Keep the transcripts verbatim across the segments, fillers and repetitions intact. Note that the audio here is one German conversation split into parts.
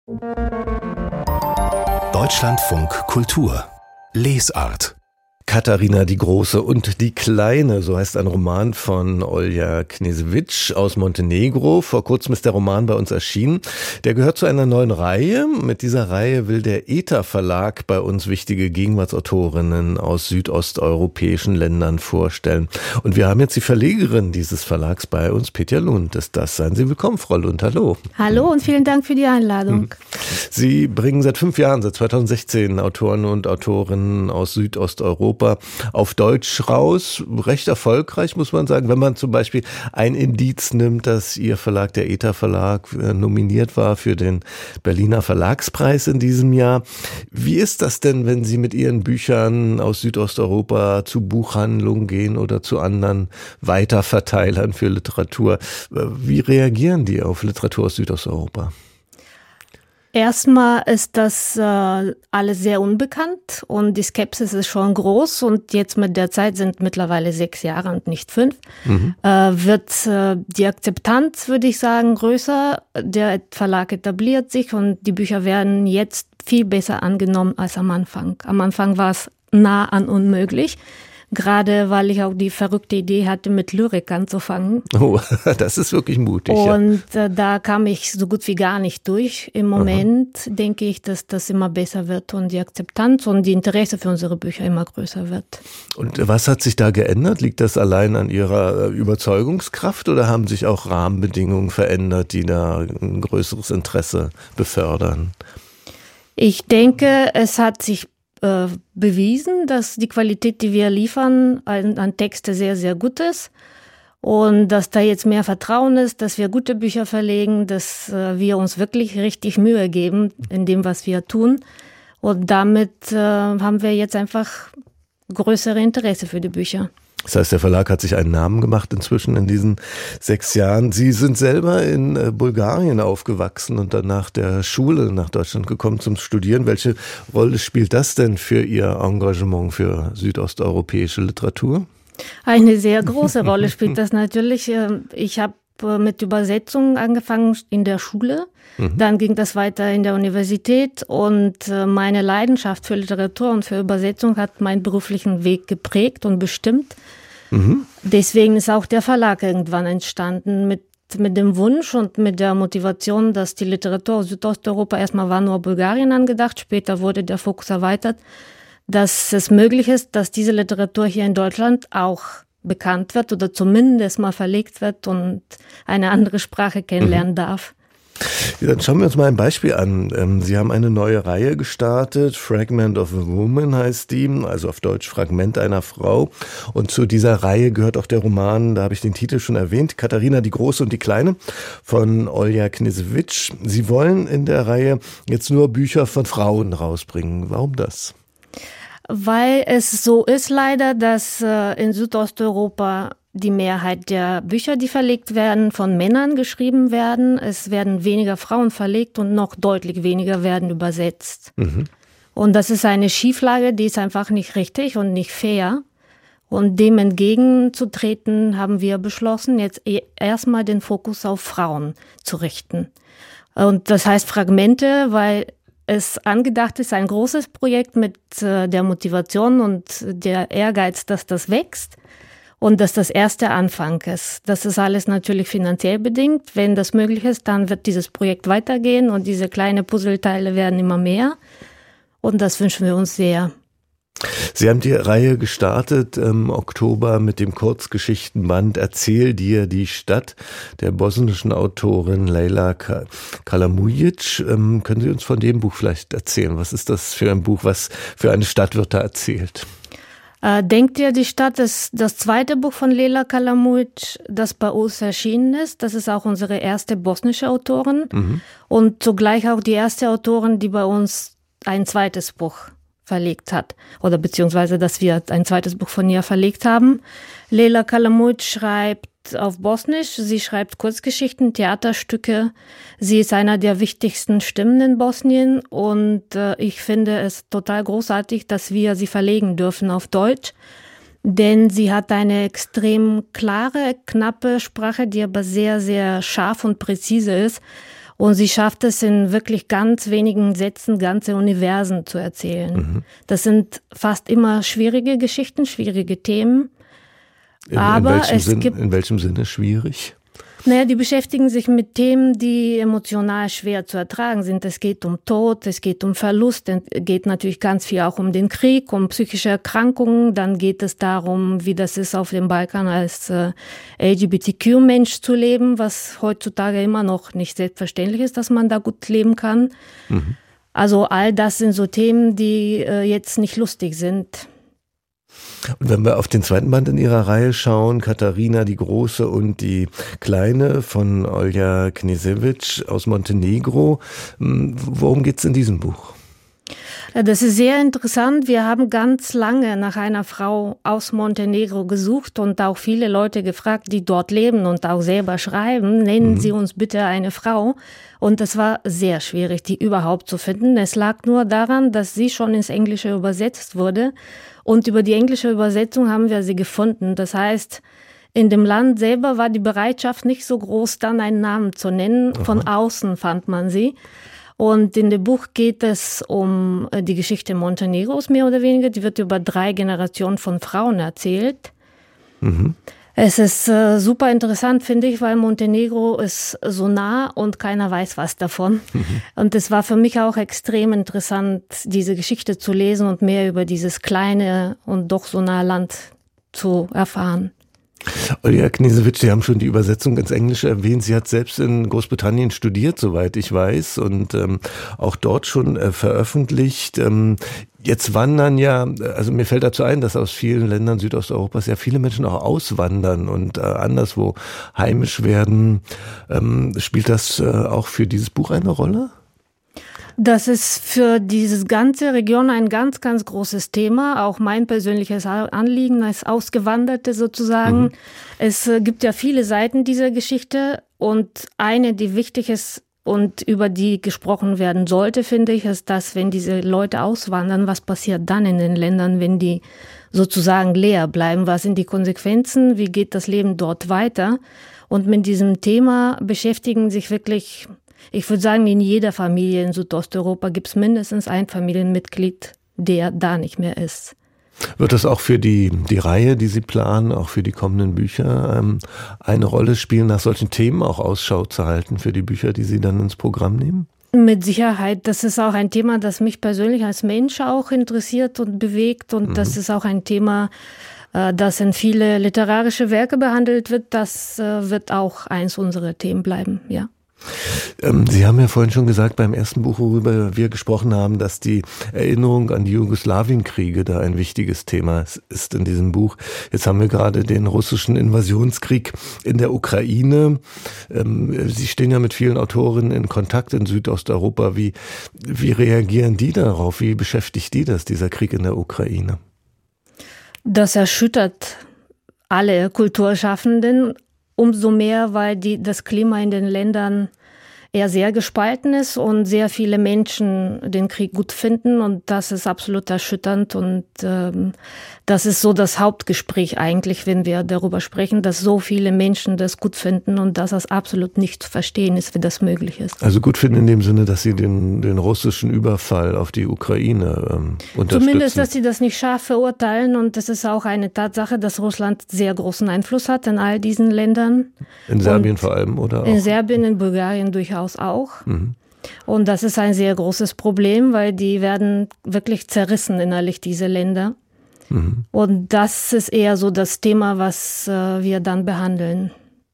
Deutschlandfunk Kultur Lesart. Katharina die Große und die Kleine, so heißt ein Roman von Olja Knežević aus Montenegro. Vor kurzem ist der Roman bei uns erschienen. Der gehört zu einer neuen Reihe. Mit dieser Reihe will der E T A Verlag bei uns wichtige Gegenwartsautorinnen aus südosteuropäischen Ländern vorstellen. Und wir haben jetzt die Verlegerin dieses Verlags bei uns, Petja Lund ist das. Seien Sie willkommen, Frau Lund. Hallo. Hallo und vielen Dank für die Einladung. Sie bringen seit fünf Jahren, seit zweitausendsechzehn, Autoren und Autorinnen aus Südosteuropa auf Deutsch raus. Recht erfolgreich, muss man sagen. Wenn man zum Beispiel ein Indiz nimmt, dass Ihr Verlag, der E T A Verlag, nominiert war für den Berliner Verlagspreis in diesem Jahr. Wie ist das denn, wenn Sie mit Ihren Büchern aus Südosteuropa zu Buchhandlungen gehen oder zu anderen Weiterverteilern für Literatur? Wie reagieren die auf Literatur aus Südosteuropa? Erstmal ist das äh, alles sehr unbekannt und die Skepsis ist schon groß und jetzt mit der Zeit sind mittlerweile sechs Jahre und nicht fünf, mhm. äh, wird äh, die Akzeptanz, würde ich sagen, größer. Der Verlag etabliert sich und die Bücher werden jetzt viel besser angenommen als am Anfang. Am Anfang war es nah an unmöglich. Gerade weil ich auch die verrückte Idee hatte, mit Lyrik anzufangen. Oh, das ist wirklich mutig. Und ja. äh, da kam ich so gut wie gar nicht durch. Im Moment Aha. denke ich, dass das immer besser wird und die Akzeptanz und die Interesse für unsere Bücher immer größer wird. Und was hat sich da geändert? Liegt das allein an Ihrer Überzeugungskraft oder haben sich auch Rahmenbedingungen verändert, die da ein größeres Interesse befördern? Ich denke, es hat sich Äh, bewiesen, dass die Qualität, die wir liefern, an, an Texte sehr, sehr gut ist und dass da jetzt mehr Vertrauen ist, dass wir gute Bücher verlegen, dass äh, wir uns wirklich richtig Mühe geben in dem, was wir tun und damit äh, haben wir jetzt einfach größere Interesse für die Bücher. Das heißt, der Verlag hat sich einen Namen gemacht inzwischen in diesen sechs Jahren. Sie sind selber in Bulgarien aufgewachsen und dann nach der Schule nach Deutschland gekommen zum Studieren. Welche Rolle spielt das denn für Ihr Engagement für südosteuropäische Literatur? Eine sehr große Rolle spielt das natürlich. Ich habe mit Übersetzung angefangen in der Schule. Mhm. Dann ging das weiter in der Universität und meine Leidenschaft für Literatur und für Übersetzung hat meinen beruflichen Weg geprägt und bestimmt. Mhm. Deswegen ist auch der Verlag irgendwann entstanden mit, mit dem Wunsch und mit der Motivation, dass die Literatur aus Südosteuropa, erstmal war nur Bulgarien angedacht, später wurde der Fokus erweitert, dass es möglich ist, dass diese Literatur hier in Deutschland auch bekannt wird oder zumindest mal verlegt wird und eine andere Sprache kennenlernen mhm. darf. Ja, dann schauen wir uns mal ein Beispiel an. Sie haben eine neue Reihe gestartet, Fragment of a Woman heißt die, also auf Deutsch Fragment einer Frau. Und zu dieser Reihe gehört auch der Roman, da habe ich den Titel schon erwähnt, Katharina die Große und die Kleine von Olja Knežević. Sie wollen in der Reihe jetzt nur Bücher von Frauen rausbringen. Warum das? Weil es so ist leider, dass äh, in Südosteuropa die Mehrheit der Bücher, die verlegt werden, von Männern geschrieben werden. Es werden weniger Frauen verlegt und noch deutlich weniger werden übersetzt. Mhm. Und das ist eine Schieflage, die ist einfach nicht richtig und nicht fair. Und dem entgegenzutreten, haben wir beschlossen, jetzt erstmal den Fokus auf Frauen zu richten. Und das heißt Fragmente, weil es angedacht ist, ein großes Projekt mit äh, der Motivation und der Ehrgeiz, dass das wächst und dass das erste Anfang ist. Das ist alles natürlich finanziell bedingt. Wenn das möglich ist, dann wird dieses Projekt weitergehen und diese kleinen Puzzleteile werden immer mehr. Und das wünschen wir uns sehr. Sie haben die Reihe gestartet im Oktober mit dem Kurzgeschichtenband Erzähl dir die Stadt der bosnischen Autorin Leyla Kalamujic. Ähm, können Sie uns von dem Buch vielleicht erzählen? Was ist das für ein Buch? Was für eine Stadt wird da erzählt? Äh, Denkt ihr, die Stadt ist das zweite Buch von Leyla Kalamujic, das bei uns erschienen ist. Das ist auch unsere erste bosnische Autorin mhm. und zugleich auch die erste Autorin, die bei uns ein zweites Buch verlegt hat oder beziehungsweise, dass wir ein zweites Buch von ihr verlegt haben. Leyla Kalamujic schreibt auf Bosnisch, sie schreibt Kurzgeschichten, Theaterstücke. Sie ist einer der wichtigsten Stimmen in Bosnien und äh, ich finde es total großartig, dass wir sie verlegen dürfen auf Deutsch, denn sie hat eine extrem klare, knappe Sprache, die aber sehr, sehr scharf und präzise ist. Und sie schafft es in wirklich ganz wenigen Sätzen ganze Universen zu erzählen. Mhm. Das sind fast immer schwierige Geschichten, schwierige Themen. In, Aber in, welchem es Sinn, gibt, in welchem Sinne schwierig? Naja, die beschäftigen sich mit Themen, die emotional schwer zu ertragen sind. Es geht um Tod, es geht um Verlust, es geht natürlich ganz viel auch um den Krieg, um psychische Erkrankungen. Dann geht es darum, wie das ist, auf dem Balkan als äh, L G B T Q-Mensch zu leben, was heutzutage immer noch nicht selbstverständlich ist, dass man da gut leben kann. Mhm. Also all das sind so Themen, die äh, jetzt nicht lustig sind. Und wenn wir auf den zweiten Band in ihrer Reihe schauen, Katharina die Große und die Kleine von Olja Knežević aus Montenegro, worum geht's in diesem Buch? Das ist sehr interessant. Wir haben ganz lange nach einer Frau aus Montenegro gesucht und auch viele Leute gefragt, die dort leben und auch selber schreiben, nennen mhm. Sie uns bitte eine Frau. Und es war sehr schwierig, die überhaupt zu finden. Es lag nur daran, dass sie schon ins Englische übersetzt wurde. Und über die englische Übersetzung haben wir sie gefunden. Das heißt, in dem Land selber war die Bereitschaft nicht so groß, dann einen Namen zu nennen. Aha. Von außen fand man sie. Und in dem Buch geht es um die Geschichte Montenegros, mehr oder weniger. Die wird über drei Generationen von Frauen erzählt. Mhm. Es ist äh, super interessant, finde ich, weil Montenegro ist so nah und keiner weiß was davon. Mhm. Und es war für mich auch extrem interessant, diese Geschichte zu lesen und mehr über dieses kleine und doch so nahe Land zu erfahren. Olja Knežević, Sie haben schon die Übersetzung ins Englische erwähnt. Sie hat selbst in Großbritannien studiert, soweit ich weiß, und ähm, auch dort schon äh, veröffentlicht. Ähm, jetzt wandern ja, also mir fällt dazu ein, dass aus vielen Ländern Südosteuropas ja viele Menschen auch auswandern und äh, anderswo heimisch werden. Ähm, spielt das äh, auch für dieses Buch eine Rolle? Das ist für diese ganze Region ein ganz, ganz großes Thema. Auch mein persönliches Anliegen als Ausgewanderte sozusagen. Mhm. Es gibt ja viele Seiten dieser Geschichte und eine, die wichtig ist und über die gesprochen werden sollte, finde ich, ist, dass wenn diese Leute auswandern, was passiert dann in den Ländern, wenn die sozusagen leer bleiben? Was sind die Konsequenzen? Wie geht das Leben dort weiter? Und mit diesem Thema beschäftigen sich wirklich, ich würde sagen, in jeder Familie in Südosteuropa gibt es mindestens ein Familienmitglied, der da nicht mehr ist. Wird das auch für die, die Reihe, die Sie planen, auch für die kommenden Bücher ähm, eine Rolle spielen, nach solchen Themen auch Ausschau zu halten für die Bücher, die Sie dann ins Programm nehmen? Mit Sicherheit. Das ist auch ein Thema, das mich persönlich als Mensch auch interessiert und bewegt. Und mhm. das ist auch ein Thema, äh, das in viele literarische Werke behandelt wird. Das äh, wird auch eins unserer Themen bleiben, ja. Sie haben ja vorhin schon gesagt, beim ersten Buch, worüber wir gesprochen haben, dass die Erinnerung an die Jugoslawienkriege da ein wichtiges Thema ist in diesem Buch. Jetzt haben wir gerade den russischen Invasionskrieg in der Ukraine. Sie stehen ja mit vielen Autorinnen in Kontakt in Südosteuropa. Wie, wie reagieren die darauf? Wie beschäftigt die das, dieser Krieg in der Ukraine? Das erschüttert alle Kulturschaffenden. Umso mehr, weil die, das Klima in den Ländern eher sehr gespalten ist und sehr viele Menschen den Krieg gut finden und das ist absolut erschütternd und ähm, das ist so das Hauptgespräch eigentlich, wenn wir darüber sprechen, dass so viele Menschen das gut finden und dass das absolut nicht zu verstehen ist, wie das möglich ist. Also gut finden in dem Sinne, dass sie den, den russischen Überfall auf die Ukraine ähm, unterstützen. Zumindest, dass sie das nicht scharf verurteilen und es ist auch eine Tatsache, dass Russland sehr großen Einfluss hat in all diesen Ländern. In Serbien und vor allem, oder? In auch? Serbien, in Bulgarien durchaus auch. Mhm. Und das ist ein sehr großes Problem, weil die werden wirklich zerrissen innerlich, diese Länder. Mhm. Und das ist eher so das Thema, was äh, wir dann behandeln.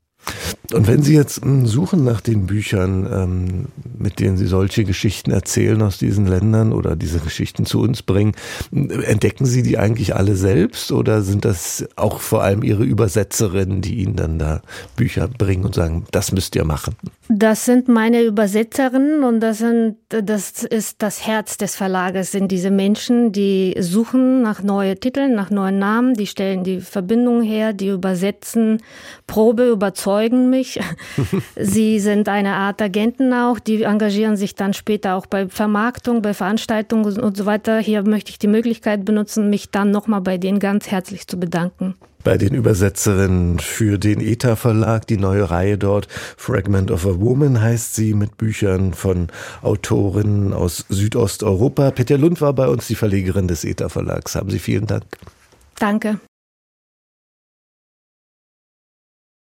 Und wenn Sie jetzt mh, suchen nach den Büchern, ähm, mit denen Sie solche Geschichten erzählen aus diesen Ländern oder diese Geschichten zu uns bringen, entdecken Sie die eigentlich alle selbst oder sind das auch vor allem Ihre Übersetzerinnen, die Ihnen dann da Bücher bringen und sagen, das müsst ihr machen? Das sind meine Übersetzerinnen und das sind, das ist das Herz des Verlages, sind diese Menschen, die suchen nach neuen Titeln, nach neuen Namen, die stellen die Verbindung her, die übersetzen, Probe überzeugen mich. Sie sind eine Art Agenten auch, die engagieren sich dann später auch bei Vermarktung, bei Veranstaltungen und so weiter. Hier möchte ich die Möglichkeit benutzen, mich dann nochmal bei denen ganz herzlich zu bedanken. Bei den Übersetzerinnen für den E T A Verlag, die neue Reihe dort, Fragment of a Woman heißt sie, mit Büchern von Autorinnen aus Südosteuropa. Petja Lund war bei uns, die Verlegerin des E T A Verlags. Haben Sie vielen Dank. Danke.